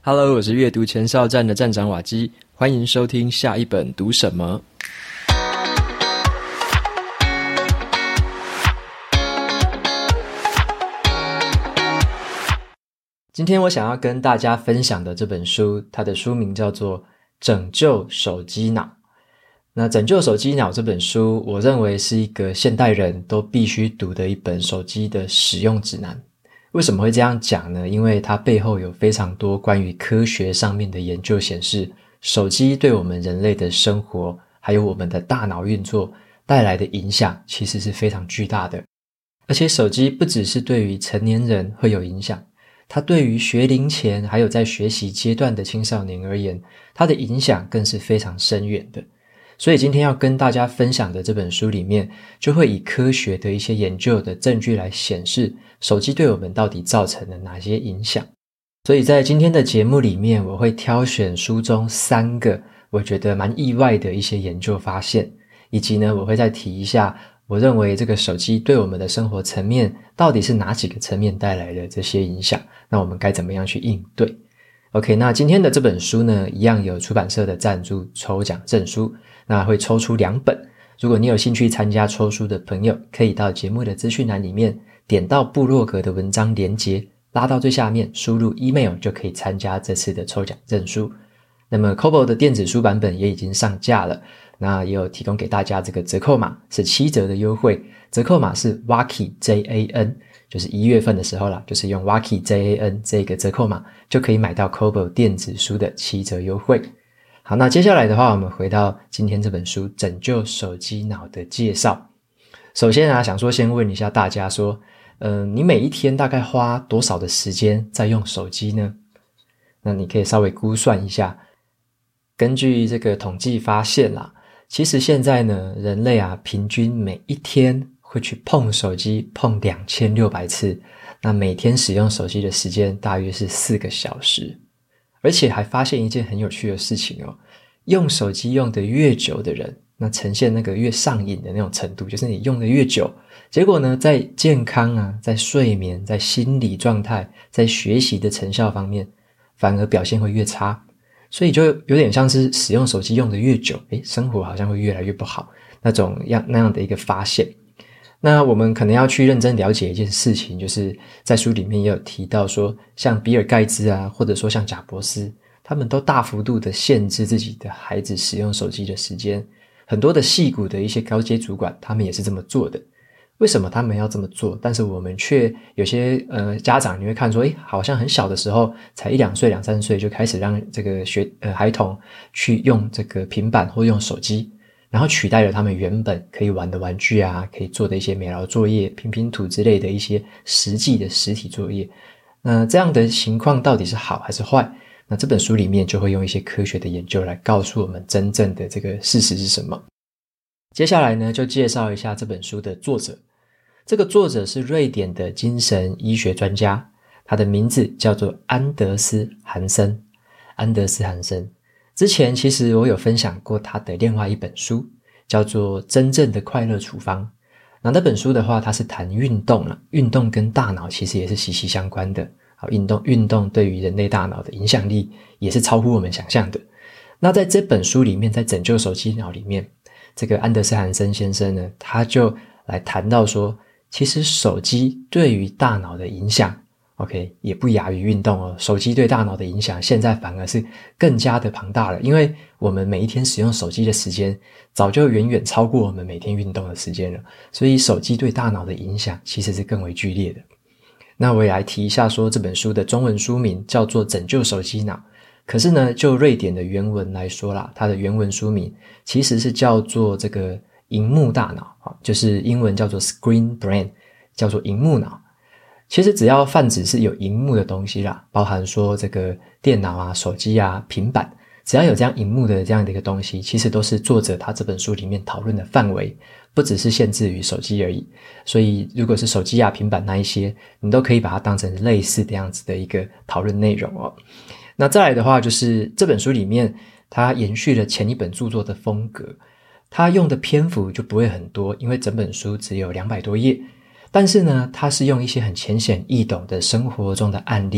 Hello， 我是阅读前哨站的站长瓦基，欢迎收听下一本读什么。今天我想要跟大家分享的这本书，它的书名叫做《拯救手机脑》。那《拯救手机脑》这本书，我认为是一个现代人都必须读的一本手机的使用指南。为什么会这样讲呢？因为它背后有非常多关于科学上面的研究显示，手机对我们人类的生活，还有我们的大脑运作带来的影响，其实是非常巨大的。而且手机不只是对于成年人会有影响，它对于学龄前还有在学习阶段的青少年而言，它的影响更是非常深远的。所以今天要跟大家分享的这本书里面，就会以科学的一些研究的证据来显示手机对我们到底造成了哪些影响。所以在今天的节目里面，我会挑选书中3个我觉得蛮意外的一些研究发现，以及呢我会再提一下我认为这个手机对我们的生活层面到底是哪几个层面带来的这些影响，那我们该怎么样去应对。 OK， 那今天的这本书呢，一样有出版社的赞助抽奖证书，那会抽出2本。如果你有兴趣参加抽书的朋友，可以到节目的资讯栏里面点到部落格的文章连结，拉到最下面输入 email 就可以参加这次的抽奖证书。那么 Kobo 的电子书版本也已经上架了，那也有提供给大家这个折扣码，是7折的优惠，折扣码是 WAKI JAN， 就是1月份的时候啦，就是用 WAKI JAN 这个折扣码就可以买到 Kobo 电子书的7折优惠。好，那接下来的话，我们回到今天这本书《拯救手机脑》的介绍。首先啊，想说先问一下大家说，你每一天大概花多少的时间在用手机呢？那你可以稍微估算一下。根据这个统计发现啦，其实现在呢，人类啊，平均每一天会去碰手机碰2600次，那每天使用手机的时间大约是4个小时。而且还发现一件很有趣的事情哦，用手机用得越久的人，那呈现那个越上瘾的那种程度，就是你用得越久，结果呢，在健康啊，在睡眠，在心理状态，在学习的成效方面，反而表现会越差。所以就有点像是使用手机用得越久，生活好像会越来越不好，那样的一个发现。那我们可能要去认真了解一件事情，就是在书里面也有提到说，像比尔盖茨啊，或者说像贾伯斯，他们都大幅度的限制自己的孩子使用手机的时间。很多的矽谷的一些高阶主管，他们也是这么做的。为什么他们要这么做？但是我们却有些家长你会看说，好像很小的时候，才1-2岁、2-3岁就开始让这个孩童去用这个平板或用手机，然后取代了他们原本可以玩的玩具啊，可以做的一些美劳作业、拼拼图之类的一些实际的实体作业。那这样的情况到底是好还是坏？那这本书里面就会用一些科学的研究来告诉我们真正的这个事实是什么。接下来呢，就介绍一下这本书的作者。这个作者是瑞典的精神医学专家，他的名字叫做安德斯·韩森。之前其实我有分享过他的另外一本书，叫做《真正的快乐处方》。那本书的话，它是谈运动啦，运动跟大脑其实也是息息相关的。好，运动对于人类大脑的影响力也是超乎我们想象的。那在这本书里面，在《拯救手机脑》里面，这个安德斯·韩森先生呢，他就来谈到说，其实手机对于大脑的影响 OK 也不亚于运动哦。手机对大脑的影响现在反而是更加的庞大了，因为我们每一天使用手机的时间早就远远超过我们每天运动的时间了，所以手机对大脑的影响其实是更为剧烈的。那我也来提一下说，这本书的中文书名叫做《拯救手机脑》，可是呢，就瑞典的原文来说啦，它的原文书名其实是叫做这个萤幕大脑，就是英文叫做 Screen Brain， 叫做萤幕脑。其实只要泛指是有萤幕的东西啦，包含说这个电脑啊、手机啊、平板，只要有这样萤幕的这样的一个东西，其实都是作者他这本书里面讨论的范围，不只是限制于手机而已。所以如果是手机啊、平板那一些，你都可以把它当成类似这样子的一个讨论内容哦。那再来的话，就是这本书里面它延续了前一本著作的风格，它用的篇幅就不会很多，因为整本书只有200多页，但是呢，它是用一些很浅显易懂的生活中的案例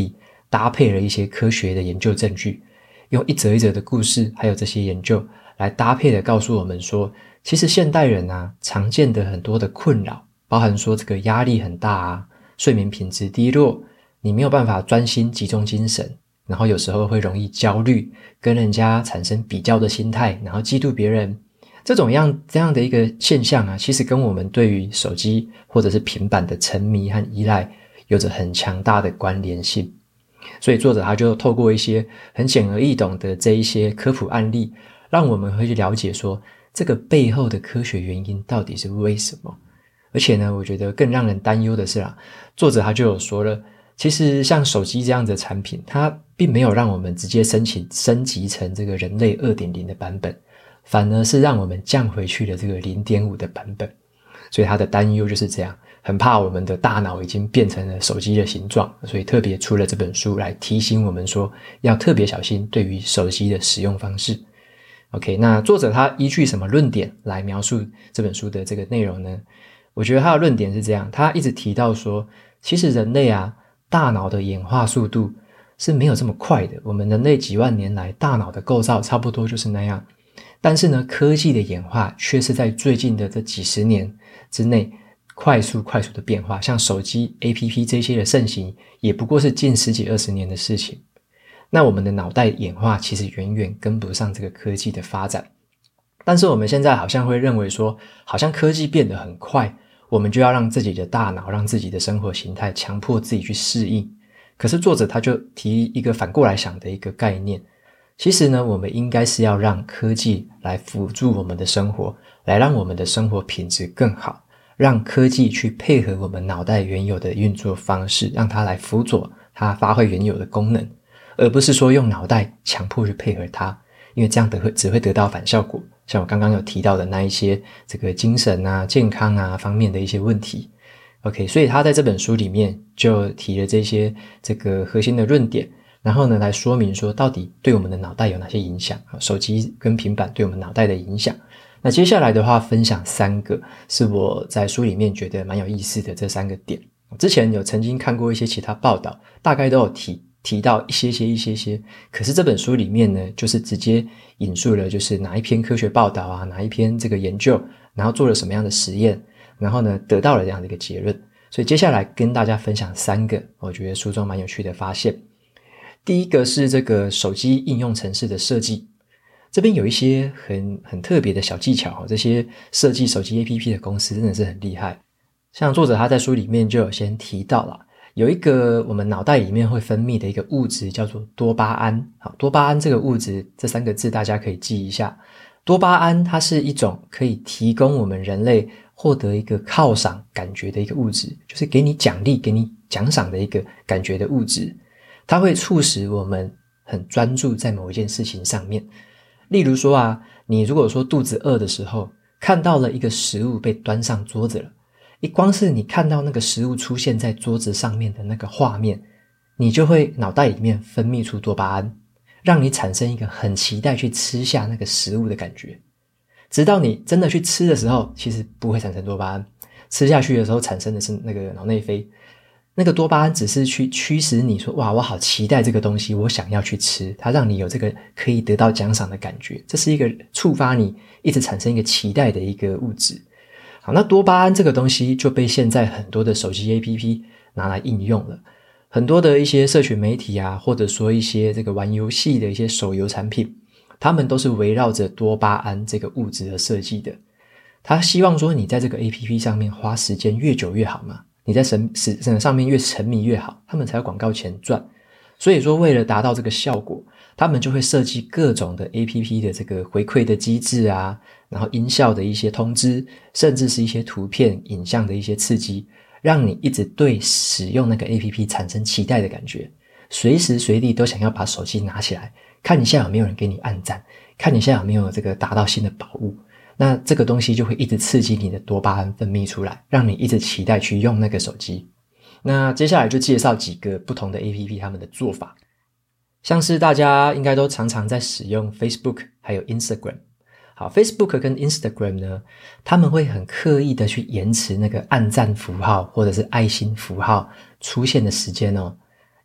搭配了一些科学的研究证据，用一则一则的故事还有这些研究来搭配的告诉我们说，其实现代人啊常见的很多的困扰，包含说这个压力很大啊，睡眠品质低落，你没有办法专心集中精神，然后有时候会容易焦虑，跟人家产生比较的心态，然后嫉妒别人，这样的一个现象啊，其实跟我们对于手机或者是平板的沉迷和依赖有着很强大的关联性。所以作者他就透过一些很简而易懂的这一些科普案例，让我们会去了解说这个背后的科学原因到底是为什么。而且呢，我觉得更让人担忧的是作者他就有说了，其实像手机这样的产品，它并没有让我们直接升级成这个人类 2.0 的版本，反而是让我们降回去了这个 0.5 的版本。所以他的担忧就是这样，很怕我们的大脑已经变成了手机的形状，所以特别出了这本书来提醒我们说，要特别小心对于手机的使用方式。OK， 那作者他依据什么论点来描述这本书的这个内容呢？我觉得他的论点是这样，他一直提到说，其实人类大脑的演化速度是没有这么快的，我们人类几万年来大脑的构造差不多就是那样，但是呢，科技的演化却是在最近的这几十年之内快速的变化，像手机 APP 这些的盛行也不过是近10几20年的事情。那我们的脑袋演化其实远远跟不上这个科技的发展，但是我们现在好像会认为说，好像科技变得很快，我们就要让自己的大脑，让自己的生活形态强迫自己去适应。可是作者他就提一个反过来想的一个概念，其实呢，我们应该是要让科技来辅助我们的生活，来让我们的生活品质更好，让科技去配合我们脑袋原有的运作方式，让它来辅佐它发挥原有的功能，而不是说用脑袋强迫去配合它，因为这样只会得到反效果，像我刚刚有提到的那一些这个精神健康方面的一些问题。OK， 所以他在这本书里面就提了这个核心的论点，然后呢来说明说到底对我们的脑袋有哪些影响，手机跟平板对我们脑袋的影响。那接下来的话分享3个是我在书里面觉得蛮有意思的这3个点。之前有曾经看过一些其他报道，大概都有提到一些，可是这本书里面呢就是直接引述了就是哪一篇科学报道哪一篇这个研究，然后做了什么样的实验，然后呢得到了这样的一个结论。所以接下来跟大家分享3个我觉得书中蛮有趣的发现。第一个是这个手机应用程式的设计，这边有一些很特别的小技巧，这些设计手机 APP 的公司真的是很厉害。像作者他在书里面就有先提到了，有一个我们脑袋里面会分泌的一个物质叫做多巴胺。好，多巴胺这个物质这3个字大家可以记一下。多巴胺它是一种可以提供我们人类获得一个犒赏感觉的一个物质，就是给你奖励给你奖赏的一个感觉的物质，它会促使我们很专注在某一件事情上面。例如说你如果说肚子饿的时候，看到了一个食物被端上桌子了，光是你看到那个食物出现在桌子上面的那个画面，你就会脑袋里面分泌出多巴胺，让你产生一个很期待去吃下那个食物的感觉。直到你真的去吃的时候，其实不会产生多巴胺，吃下去的时候产生的是那个脑内啡。那个多巴胺只是去驱使你说，哇，我好期待这个东西，我想要去吃，它让你有这个可以得到奖赏的感觉，这是一个触发你一直产生一个期待的一个物质。好，那多巴胺这个东西就被现在很多的手机 APP 拿来应用了，很多的一些社群媒体或者说一些这个玩游戏的一些手游产品，他们都是围绕着多巴胺这个物质而设计的。他希望说你在这个 APP 上面花时间越久越好嘛，你在上面越沉迷越好，他们才有广告钱赚。所以说为了达到这个效果，他们就会设计各种的 APP 的这个回馈的机制然后音效的一些通知，甚至是一些图片影像的一些刺激，让你一直对使用那个 APP 产生期待的感觉，随时随地都想要把手机拿起来看一下有没有人给你按赞，看一下有没有这个达到新的宝物。那这个东西就会一直刺激你的多巴胺分泌出来，让你一直期待去用那个手机。那接下来就介绍几个不同的 APP 他们的做法。像是大家应该都常常在使用 Facebook 还有 Instagram。好， Facebook 跟 Instagram 呢，他们会很刻意的去延迟那个按赞符号或者是爱心符号出现的时间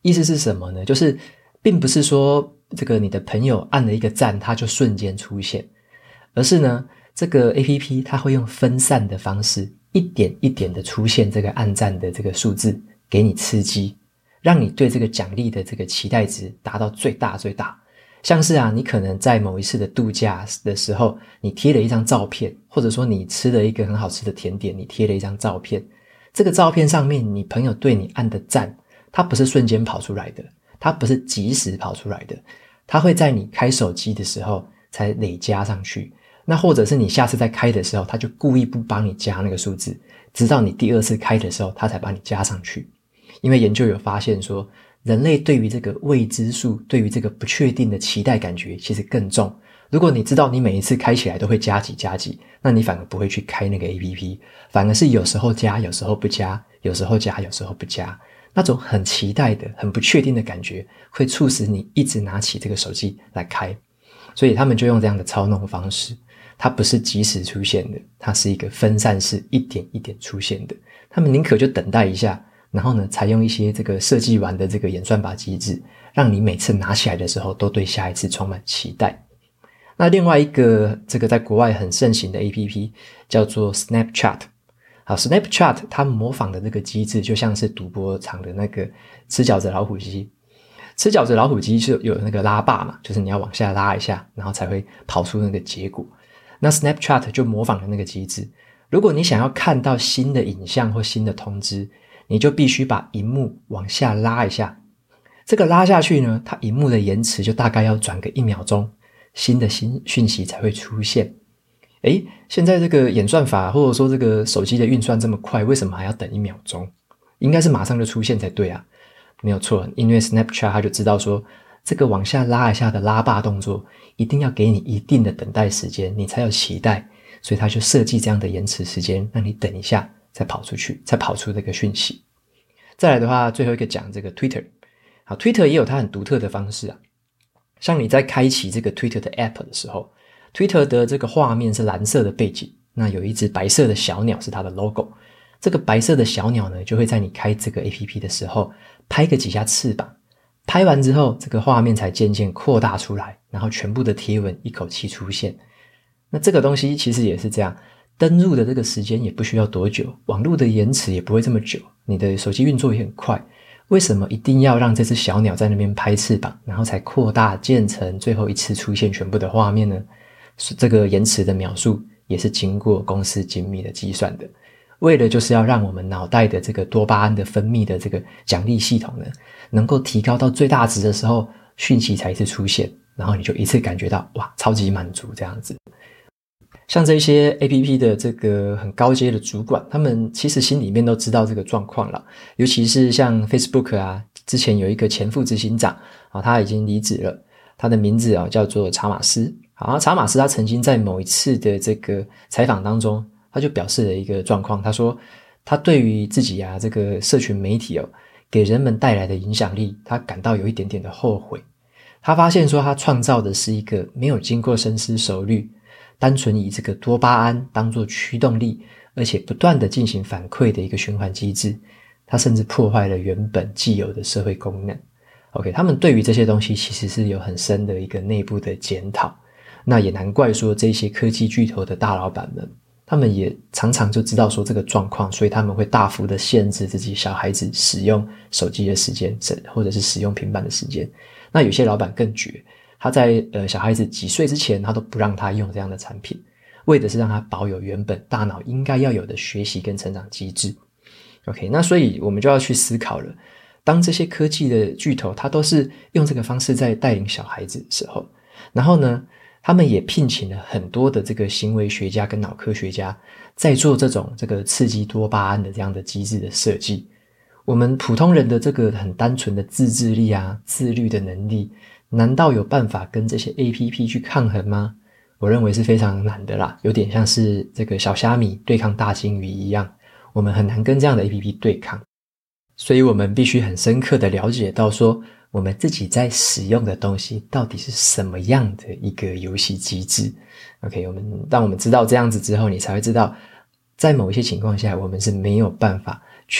意思是什么呢？就是并不是说这个你的朋友按了一个赞，它就瞬间出现，而是呢，这个 APP 它会用分散的方式，一点一点的出现这个按赞的这个数字，给你刺激，让你对这个奖励的这个期待值达到最大最大。像是你可能在某一次的度假的时候，你贴了一张照片，或者说你吃了一个很好吃的甜点，你贴了一张照片，这个照片上面你朋友对你按的赞，它不是瞬间跑出来的，它不是即时跑出来的，它会在你开手机的时候才累加上去。那或者是你下次再开的时候，它就故意不帮你加那个数字，直到你第二次开的时候，它才把你加上去。因为研究有发现说，人类对于这个未知数，对于这个不确定的期待感觉其实更重。如果你知道你每一次开起来都会加几加几，那你反而不会去开那个 APP， 反而是有时候加，有时候不加，有时候加，有时候不加。那种很期待的、很不确定的感觉，会促使你一直拿起这个手机来开。所以他们就用这样的操弄方式，它不是即时出现的，它是一个分散式一点一点出现的。他们宁可就等待一下，然后呢，采用一些这个设计完的这个演算法机制，让你每次拿起来的时候都对下一次充满期待。那另外一个这个在国外很盛行的 APP 叫做 Snapchat。好 ，Snapchat 它模仿的这个机制就像是赌博场的那个吃饺子老虎机。吃饺子老虎机就有那个拉霸嘛，就是你要往下拉一下，然后才会跑出那个结果。那 Snapchat 就模仿了那个机制。如果你想要看到新的影像或新的通知，你就必须把萤幕往下拉一下。这个拉下去呢，它萤幕的延迟就大概要转个1秒钟，新的讯息才会出现。现在这个演算法或者说这个手机的运算这么快，为什么还要等1秒钟？应该是马上就出现才对啊。没有错，因为 Snapchat 它就知道说，这个往下拉一下的拉霸动作一定要给你一定的等待时间，你才有期待，所以它就设计这样的延迟时间，让你等一下再跑出去，再跑出这个讯息。再来的话，最后一个讲这个 Twitter。好 ，Twitter 也有它很独特的方式啊。像你在开启这个 Twitter 的 App 的时候， Twitter 的这个画面是蓝色的背景，那有一只白色的小鸟是它的 logo。这个白色的小鸟呢，就会在你开这个 APP 的时候拍个几下翅膀，拍完之后这个画面才渐渐扩大出来，然后全部的贴文一口气出现。那这个东西其实也是这样，登入的这个时间也不需要多久，网络的延迟也不会这么久，你的手机运作也很快。为什么一定要让这只小鸟在那边拍翅膀，然后才扩大渐层，最后一次出现全部的画面呢？这个延迟的描述也是经过公司精密的计算的，为了就是要让我们脑袋的这个多巴胺的分泌的这个奖励系统呢，能够提高到最大值的时候，讯息才一次出现，然后你就一次感觉到哇，超级满足这样子。像这些 APP 的这个很高阶的主管，他们其实心里面都知道这个状况了，尤其是像 Facebook 啊，之前有一个前副执行长他已经离职了，他的名字叫做查马斯。好，查马斯他曾经在某一次的这个采访当中，他就表示了一个状况，他说他对于自己这个社群媒体给人们带来的影响力，他感到有一点点的后悔。他发现说他创造的是一个没有经过深思熟虑，单纯以这个多巴胺当作驱动力，而且不断的进行反馈的一个循环机制，它甚至破坏了原本既有的社会功能。OK， 他们对于这些东西其实是有很深的一个内部的检讨。那也难怪说这些科技巨头的大老板们，他们也常常就知道说这个状况，所以他们会大幅的限制自己小孩子使用手机的时间，或者是使用平板的时间。那有些老板更绝，他在小孩子几岁之前，他都不让他用这样的产品，为的是让他保有原本大脑应该要有的学习跟成长机制。OK， 那所以我们就要去思考了，当这些科技的巨头，他都是用这个方式在带领小孩子的时候，然后呢，他们也聘请了很多的这个行为学家跟脑科学家，在做这个刺激多巴胺的这样的机制的设计。我们普通人的这个很单纯的自制力自律的能力，难道有办法跟这些 APP 去抗衡吗？我认为是非常难的啦，有点像是这个小虾米对抗大鲸鱼一样，我们很难跟这样的 APP 对抗。所以我们必须很深刻的了解到说，我们自己在使用的东西到底是什么样的一个游戏机制。 OK， 当我们知道这样子之后，你才会知道在某一些情况下我们是没有办法去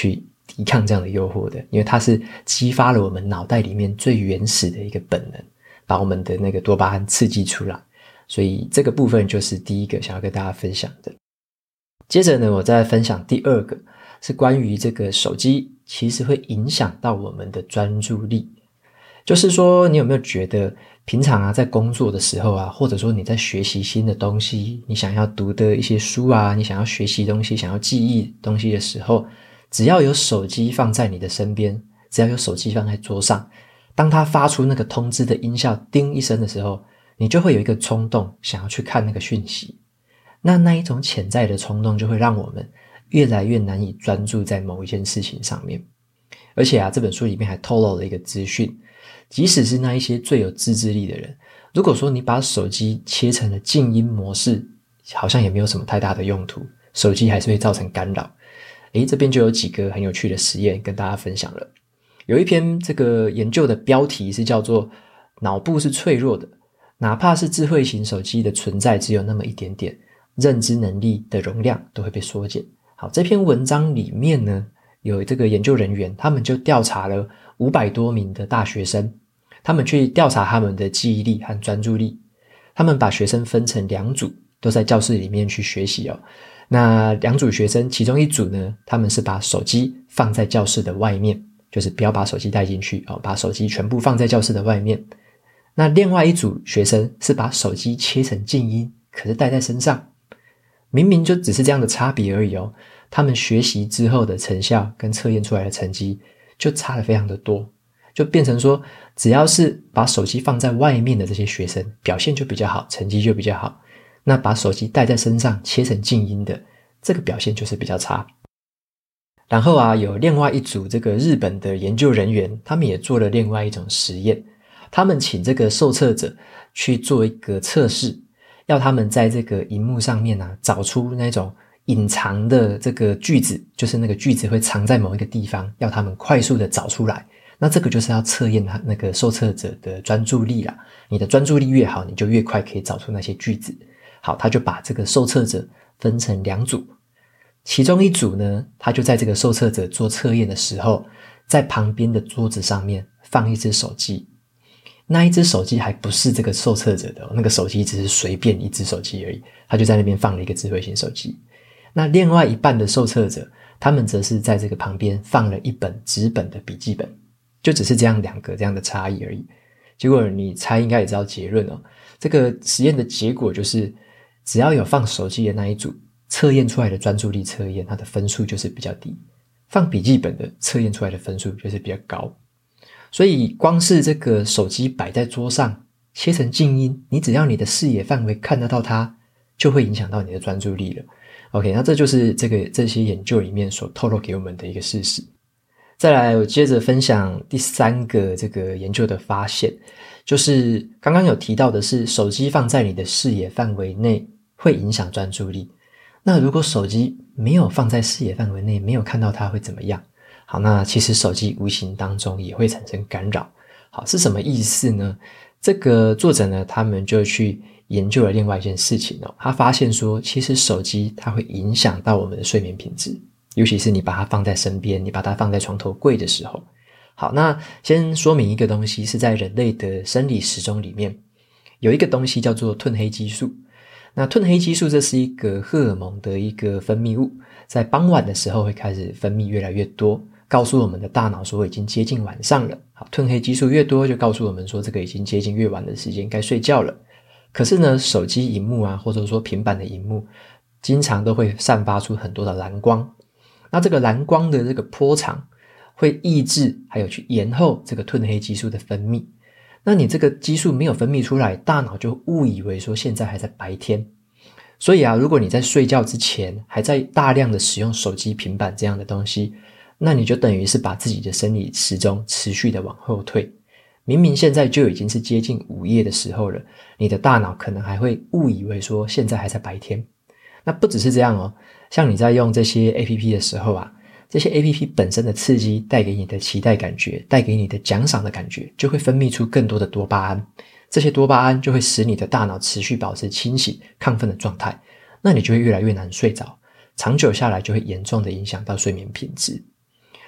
抵抗这样的诱惑的，因为它是激发了我们脑袋里面最原始的一个本能，把我们的那个多巴胺刺激出来。所以这个部分就是第一个想要跟大家分享的。接着呢，我再分享第二个，是关于这个手机其实会影响到我们的专注力。就是说，你有没有觉得平常啊，在工作的时候啊，或者说你在学习新的东西，你想要读的一些书啊，你想要学习东西，想要记忆东西的时候，只要有手机放在你的身边，只要有手机放在桌上，当它发出那个通知的音效叮一声的时候，你就会有一个冲动想要去看那个讯息。那一种潜在的冲动就会让我们越来越难以专注在某一件事情上面。而且啊，这本书里面还透露了一个资讯，即使是那一些最有自制力的人，如果说你把手机切成了静音模式，好像也没有什么太大的用途，手机还是会造成干扰。这边就有几个很有趣的实验跟大家分享了。有一篇这个研究的标题是叫做脑部是脆弱的，哪怕是智慧型手机的存在只有那么一点点，认知能力的容量都会被缩减。好，这篇文章里面呢，有这个研究人员，他们就调查了500多名的大学生，他们去调查他们的记忆力和专注力。他们把学生分成2组，都在教室里面去学习哦。那2组学生，其中一组呢，他们是把手机放在教室的外面，就是不要把手机带进去哦，把手机全部放在教室的外面。那另外一组学生是把手机切成静音，可是带在身上。明明就只是这样的差别而已哦，他们学习之后的成效跟测验出来的成绩就差了非常的多，就变成说只要是把手机放在外面的这些学生表现就比较好，成绩就比较好，那把手机带在身上切成静音的这个表现就是比较差。然后啊，有另外一组这个日本的研究人员，他们也做了另外一种实验，他们请这个受测者去做一个测试，要他们在这个荧幕上面啊找出那种隐藏的这个句子，就是那个句子会藏在某一个地方，要他们快速的找出来。那这个就是要测验他那个受测者的专注力啦，你的专注力越好，你就越快可以找出那些句子。好，他就把这个受测者分成2组，其中一组呢，他就在这个受测者做测验的时候，在旁边的桌子上面放一只手机。那一只手机还不是这个受测者的，那个手机只是随便一只手机而已，他就在那边放了一个智慧型手机。那另外一半的受测者，他们则是在这个旁边放了一本纸本的笔记本，就只是这样2个这样的差异而已。结果你猜应该也知道结论哦，这个实验的结果就是只要有放手机的那一组，测验出来的专注力测验它的分数就是比较低，放笔记本的测验出来的分数就是比较高。所以光是这个手机摆在桌上切成静音，你只要你的视野范围看得到它，就会影响到你的专注力了。OK， 那这就是这些研究里面所透露给我们的一个事实。再来，我接着分享第3个这个研究的发现，就是刚刚有提到的是手机放在你的视野范围内会影响专注力。那如果手机没有放在视野范围内，没有看到它会怎么样？好，那其实手机无形当中也会产生干扰。好，是什么意思呢？这个作者呢，他们就去研究了另外一件事情哦。他发现说，其实手机它会影响到我们的睡眠品质，尤其是你把它放在身边，你把它放在床头柜的时候。好，那先说明一个东西，是在人类的生理时钟里面有一个东西叫做褪黑激素。那褪黑激素这是一个荷尔蒙的一个分泌物，在傍晚的时候会开始分泌越来越多，告诉我们的大脑说已经接近晚上了。好，褪黑激素越多，就告诉我们说这个已经接近越晚的时间，该睡觉了。可是呢，手机荧幕啊，或者说平板的荧幕，经常都会散发出很多的蓝光。那这个蓝光的这个波长会抑制还有去延后这个褪黑激素的分泌。那你这个激素没有分泌出来，大脑就误以为说现在还在白天。所以啊，如果你在睡觉之前还在大量的使用手机、平板这样的东西，那你就等于是把自己的生理时钟持续的往后退。明明现在就已经是接近午夜的时候了，你的大脑可能还会误以为说现在还在白天。那不只是这样哦，像你在用这些 APP 的时候啊，这些 APP 本身的刺激带给你的期待感觉，带给你的奖赏的感觉，就会分泌出更多的多巴胺。这些多巴胺就会使你的大脑持续保持清醒、亢奋的状态，那你就会越来越难睡着，长久下来就会严重的影响到睡眠品质。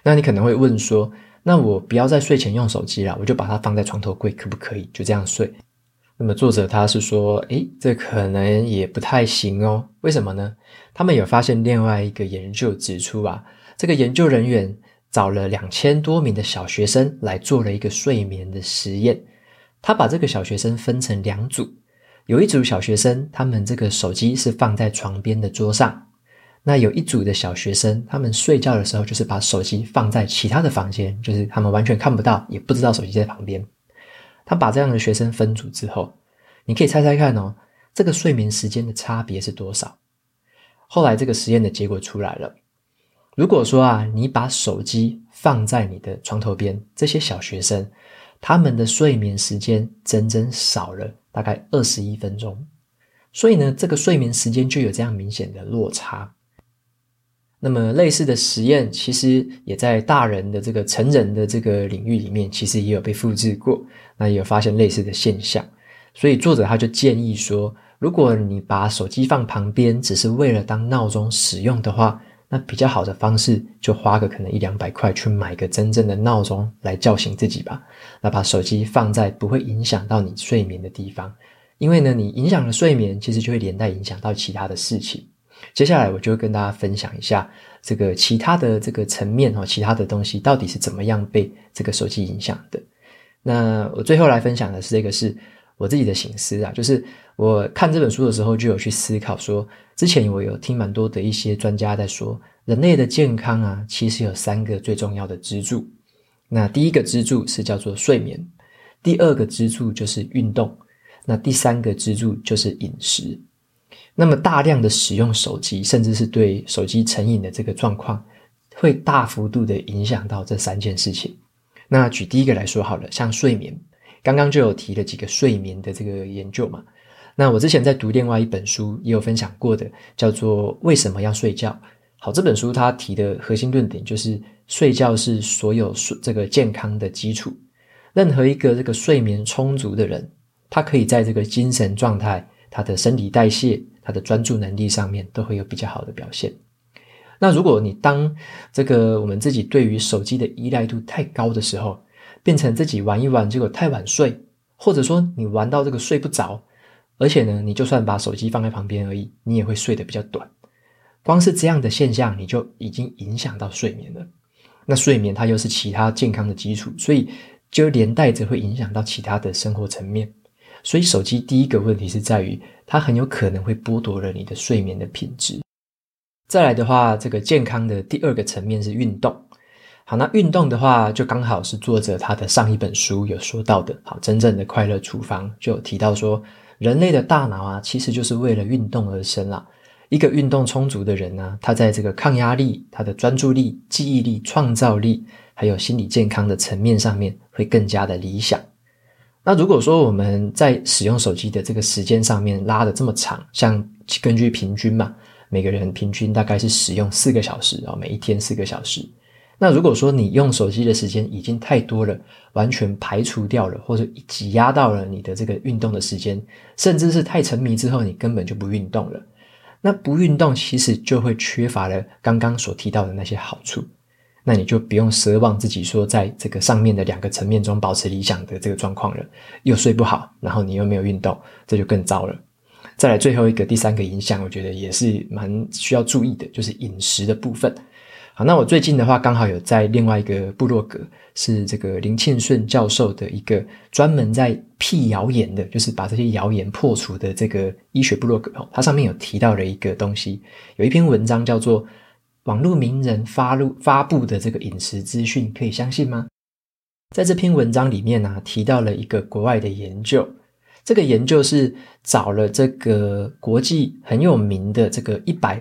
那你可能会问说，那我不要在睡前用手机啦，我就把它放在床头柜可不可以？就这样睡？那么作者他是说，这可能也不太行哦。为什么呢？他们有发现另外一个研究指出啊，这个研究人员找了2000多名的小学生来做了一个睡眠的实验。他把这个小学生分成2组，有一组小学生，他们这个手机是放在床边的桌上，那有一组的小学生，他们睡觉的时候就是把手机放在其他的房间，就是他们完全看不到，也不知道手机在旁边。他把这样的学生分组之后，你可以猜猜看哦，这个睡眠时间的差别是多少？后来这个实验的结果出来了。如果说啊，你把手机放在你的床头边，这些小学生他们的睡眠时间整整少了大概21分钟。所以呢，这个睡眠时间就有这样明显的落差。那么类似的实验其实也在大人的这个成人的这个领域里面其实也有被复制过，那也有发现类似的现象。所以作者他就建议说，如果你把手机放旁边只是为了当闹钟使用的话，那比较好的方式就花个可能100-200块去买个真正的闹钟来叫醒自己吧。那把手机放在不会影响到你睡眠的地方，因为呢你影响了睡眠，其实就会连带影响到其他的事情。接下来我就跟大家分享一下这个其他的这个层面其他的东西到底是怎么样被这个手机影响的。那我最后来分享的是这个是我自己的省思啊，就是我看这本书的时候就有去思考说，之前我有听蛮多的一些专家在说，人类的健康啊其实有3个最重要的支柱。那第一个支柱是叫做睡眠，第2个支柱就是运动，那第3个支柱就是饮食。那么大量的使用手机，甚至是对手机成瘾的这个状况，会大幅度的影响到这3件事情。那举第一个来说好了，像睡眠，刚刚就有提了几个睡眠的这个研究嘛。那我之前在读另外一本书也有分享过的，叫做为什么要睡觉。好，这本书它提的核心论点就是睡觉是所有这个健康的基础。任何一个这个睡眠充足的人，他可以在这个精神状态、他的身体代谢、他的专注能力上面都会有比较好的表现。那如果你当这个我们自己对于手机的依赖度太高的时候，变成自己玩一玩结果太晚睡，或者说你玩到这个睡不着，而且呢你就算把手机放在旁边而已，你也会睡得比较短。光是这样的现象你就已经影响到睡眠了。那睡眠它又是其他健康的基础，所以就连带着会影响到其他的生活层面。所以手机第一个问题是在于它很有可能会剥夺了你的睡眠的品质。再来的话，这个健康的第2个层面是运动。好，那运动的话就刚好是作者他的上一本书有说到的，好，真正的快乐厨房就有提到说，人类的大脑啊其实就是为了运动而生啦。一个运动充足的人啊，他在这个抗压力、他的专注力、记忆力、创造力还有心理健康的层面上面会更加的理想。那如果说我们在使用手机的这个时间上面拉得这么长，像根据平均嘛，每个人平均大概是使用4个小时每一天4个小时。那如果说你用手机的时间已经太多了，完全排除掉了，或者挤压到了你的这个运动的时间，甚至是太沉迷之后你根本就不运动了，那不运动其实就会缺乏了刚刚所提到的那些好处。那你就不用奢望自己说在这个上面的2个层面中保持理想的这个状况了，又睡不好，然后你又没有运动，这就更糟了。再来最后一个第3个影响，我觉得也是蛮需要注意的，就是饮食的部分。好，那我最近的话刚好有在另外一个部落格，是这个林庆顺教授的一个专门在辟谣言的，就是把这些谣言破除的这个医学部落格，它上面有提到了一个东西，有一篇文章叫做网络名人发布的这个饮食资讯可以相信吗？在这篇文章里面提到了一个国外的研究，这个研究是找了这个国际很有名的这个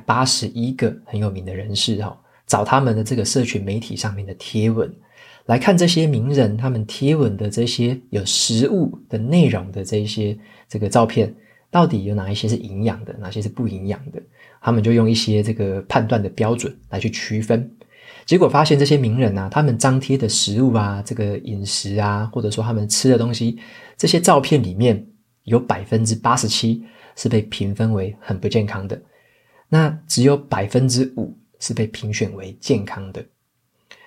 181个很有名的人士找他们的这个社群媒体上面的贴文，来看这些名人他们贴文的这些有食物的内容的这个照片，到底有哪一些是营养的，哪些是不营养的。他们就用一些这个判断的标准来去区分，结果发现这些名人他们张贴的食物这个饮食或者说他们吃的东西，这些照片里面有 87% 是被评分为很不健康的，那只有 5% 是被评选为健康的。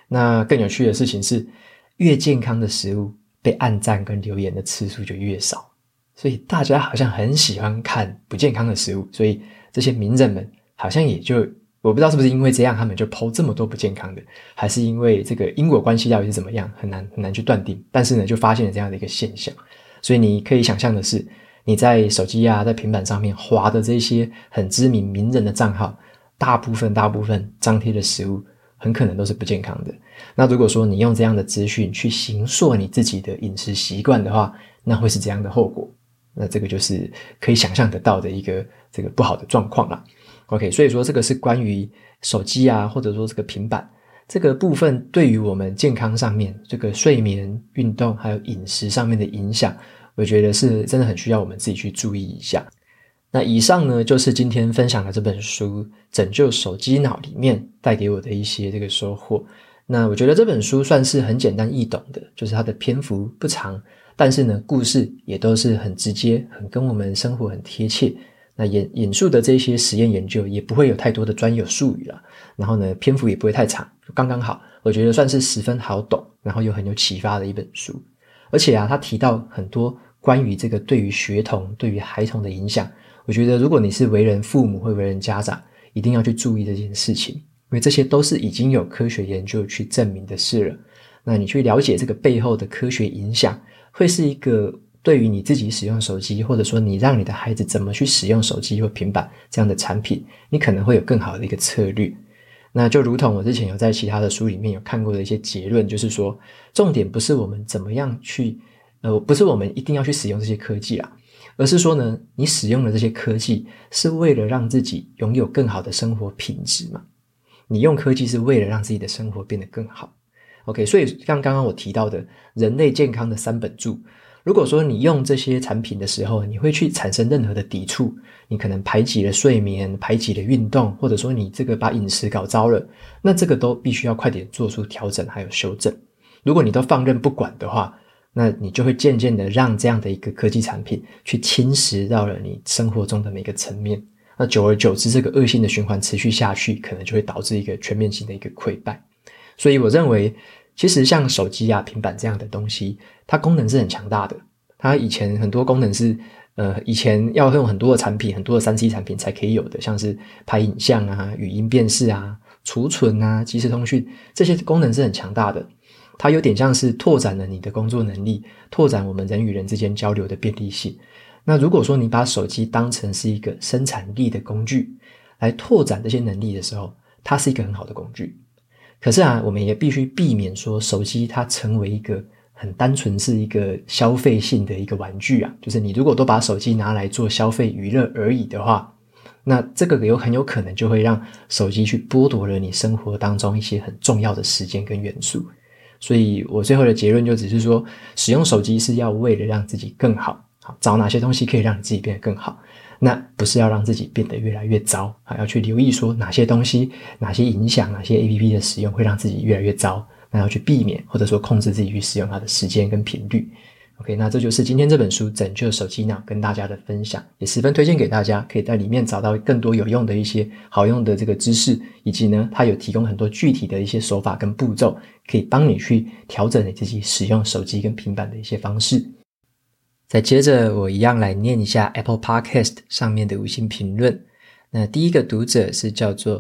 那更有趣的事情是，越健康的食物被按赞跟留言的次数就越少，所以大家好像很喜欢看不健康的食物，所以这些名人们好像也就，我不知道是不是因为这样他们就 po 这么多不健康的，还是因为这个因果关系到底是怎么样，很难去断定，但是呢就发现了这样的一个现象。所以你可以想象的是，你在手机啊在平板上面滑的这些很知名名人的账号，大部分张贴的食物很可能都是不健康的。那如果说你用这样的资讯去形塑你自己的饮食习惯的话，那会是这样的后果。那这个就是可以想象得到的一个这个不好的状况啦。OK， 所以说这个是关于手机啊，或者说这个平板这个部分对于我们健康上面这个睡眠、运动还有饮食上面的影响，我觉得是真的很需要我们自己去注意一下。那以上呢就是今天分享的这本书《拯救手机脑》里面带给我的一些这个收获。那我觉得这本书算是很简单易懂的，就是它的篇幅不长，但是呢故事也都是很直接，很跟我们生活很贴切。那引述的这些实验研究也不会有太多的专有术语啦，然后呢篇幅也不会太长，就刚刚好，我觉得算是十分好懂，然后又很有启发的一本书。而且啊他提到很多关于这个对于学童对于孩童的影响，我觉得如果你是为人父母或为人家长，一定要去注意这件事情，因为这些都是已经有科学研究去证明的事了。那你去了解这个背后的科学影响，会是一个对于你自己使用手机，或者说你让你的孩子怎么去使用手机或平板这样的产品，你可能会有更好的一个策略。那就如同我之前有在其他的书里面有看过的一些结论，就是说重点不是我们怎么样去不是我们一定要去使用这些科技啦，而是说呢你使用的这些科技是为了让自己拥有更好的生活品质嘛，你用科技是为了让自己的生活变得更好。 OK， 所以像刚刚我提到的人类健康的三本柱，如果说你用这些产品的时候你会去产生任何的抵触，你可能排挤了睡眠，排挤了运动，或者说你这个把饮食搞糟了，那这个都必须要快点做出调整还有修正。如果你都放任不管的话，那你就会渐渐的让这样的一个科技产品去侵蚀到了你生活中的每个层面，那久而久之这个恶性的循环持续下去，可能就会导致一个全面性的一个溃败。所以我认为其实像手机啊平板这样的东西，它功能是很强大的，它以前很多功能是以前要用很多的产品，很多的 3C 产品才可以有的，像是拍影像啊、语音辨识啊、储存啊、即时通讯，这些功能是很强大的，它有点像是拓展了你的工作能力，拓展我们人与人之间交流的便利性。那如果说你把手机当成是一个生产力的工具来拓展这些能力的时候，它是一个很好的工具。可是啊我们也必须避免说手机它成为一个很单纯是一个消费性的一个玩具啊，就是你如果都把手机拿来做消费娱乐而已的话，那这个很有可能就会让手机去剥夺了你生活当中一些很重要的时间跟元素。所以我最后的结论就只是说，使用手机是要为了让自己更好，找哪些东西可以让你自己变得更好，那不是要让自己变得越来越糟，要去留意说哪些东西哪些影响哪些 APP 的使用会让自己越来越糟，那要去避免或者说控制自己去使用它的时间跟频率。 OK， 那这就是今天这本书拯救手机脑跟大家的分享，也十分推荐给大家，可以在里面找到更多有用的一些好用的这个知识，以及呢它有提供很多具体的一些手法跟步骤，可以帮你去调整你自己使用手机跟平板的一些方式。再接着我一样来念一下 Apple Podcast 上面的5星评论。那第一个读者是叫做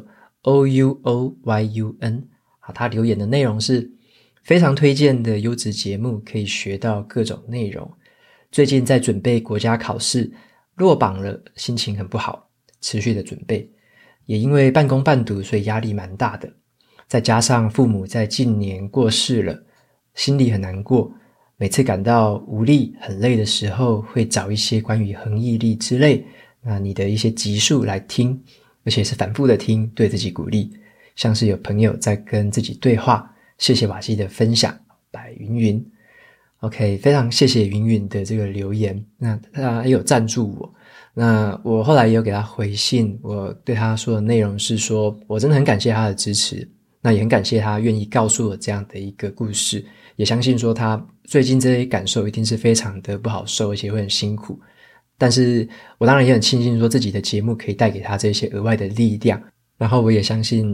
OUOYUN， 他留言的内容是非常推荐的优质节目，可以学到各种内容。最近在准备国家考试，落榜了，心情很不好，持续的准备，也因为半工半读，所以压力蛮大的。再加上父母在近年过世了，心里很难过。每次感到无力很累的时候，会找一些关于恒毅力之类你的一些集数来听，而且是反复的听，对自己鼓励，像是有朋友在跟自己对话。谢谢瓦基的分享，白云云。 OK， 非常谢谢云云的这个留言，那他也有赞助我，那我后来也有给他回信，我对他说的内容是说我真的很感谢他的支持，那也很感谢他愿意告诉我这样的一个故事，也相信说他最近这些感受一定是非常的不好受，而且会很辛苦，但是我当然也很庆幸说自己的节目可以带给他这些额外的力量，然后我也相信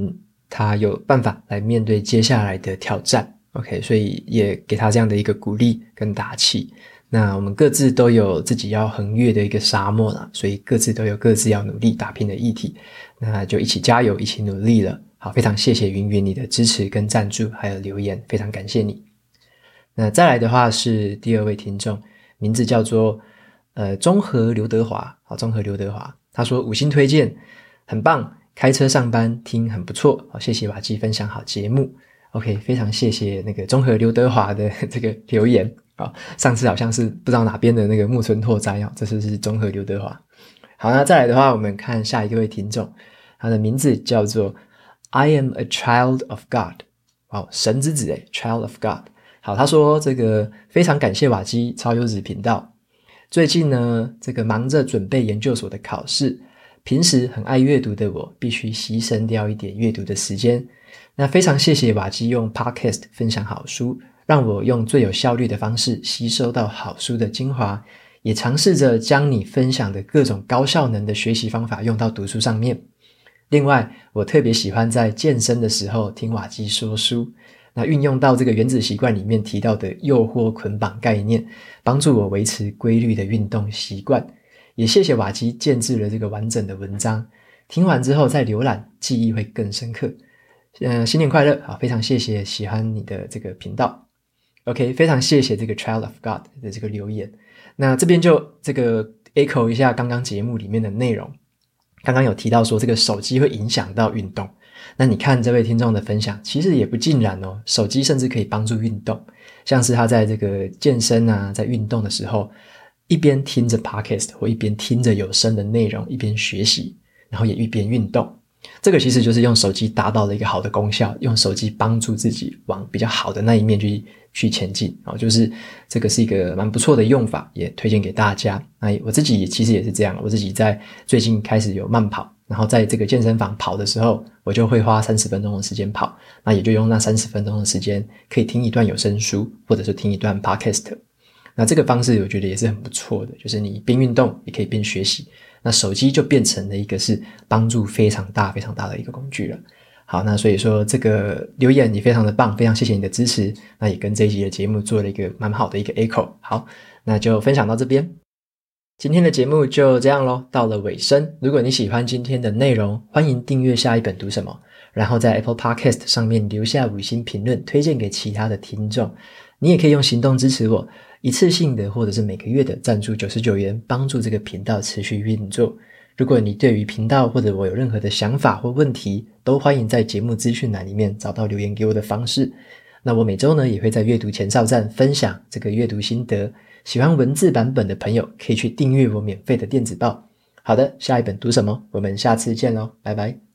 他有办法来面对接下来的挑战。OK， 所以也给他这样的一个鼓励跟打气。那我们各自都有自己要横越的一个沙漠啦，所以各自都有各自要努力打拼的议题，那就一起加油，一起努力了。好，非常谢谢云云你的支持跟赞助还有留言，非常感谢你。那再来的话是第二位听众，名字叫做中和刘德华。好，中和刘德华，他说5星推荐，很棒，开车上班听很不错。好，谢谢瓦基分享好节目。OK， 非常谢谢那个中和刘德华的这个留言。好，上次好像是不知道哪边的那个木村拓哉，这次是中和刘德华。好，那再来的话，我们看下一位听众，他的名字叫做 I am a child of God。好，神之子，child of God。好，他说这个非常感谢瓦基超优质频道。最近呢，这个忙着准备研究所的考试，平时很爱阅读的我必须牺牲掉一点阅读的时间。那非常谢谢瓦基用 Podcast 分享好书，让我用最有效率的方式吸收到好书的精华，也尝试着将你分享的各种高效能的学习方法用到读书上面。另外，我特别喜欢在健身的时候听瓦基说书，那运用到这个原子习惯里面提到的诱惑捆绑概念，帮助我维持规律的运动习惯。也谢谢瓦基建制了这个完整的文章，听完之后再浏览，记忆会更深刻。新年快乐！好，非常谢谢喜欢你的这个频道。OK， 非常谢谢这个 Child of God 的这个留言。那这边就这个 echo 一下刚刚节目里面的内容。刚刚有提到说这个手机会影响到运动，那你看这位听众的分享，其实也不尽然哦。手机甚至可以帮助运动，像是他在这个健身啊，在运动的时候，一边听着 podcast 或一边听着有声的内容，一边学习，然后也一边运动。这个其实就是用手机达到了一个好的功效，用手机帮助自己往比较好的那一面去前进。就是这个是一个蛮不错的用法，也推荐给大家。那我自己其实也是这样，我自己在最近开始有慢跑，然后在这个健身房跑的时候，我就会花30分钟的时间跑，那也就用那30分钟的时间可以听一段有声书，或者是听一段 podcast。那这个方式我觉得也是很不错的，就是你边运动也可以边学习，那手机就变成了一个是帮助非常大非常大的一个工具了。好，那所以说这个留言也非常的棒，非常谢谢你的支持，那也跟这一集的节目做了一个蛮好的一个 echo。 好，那就分享到这边，今天的节目就这样咯，到了尾声。如果你喜欢今天的内容，欢迎订阅下一本读什么，然后在 Apple Podcast 上面留下5星评论，推荐给其他的听众。你也可以用行动支持我，一次性的或者是每个月的赞助99元，帮助这个频道持续运作。如果你对于频道或者我有任何的想法或问题，都欢迎在节目资讯栏里面找到留言给我的方式。那我每周呢也会在阅读前哨站分享这个阅读心得，喜欢文字版本的朋友可以去订阅我免费的电子报。好的，下一本读什么？我们下次见咯，拜拜。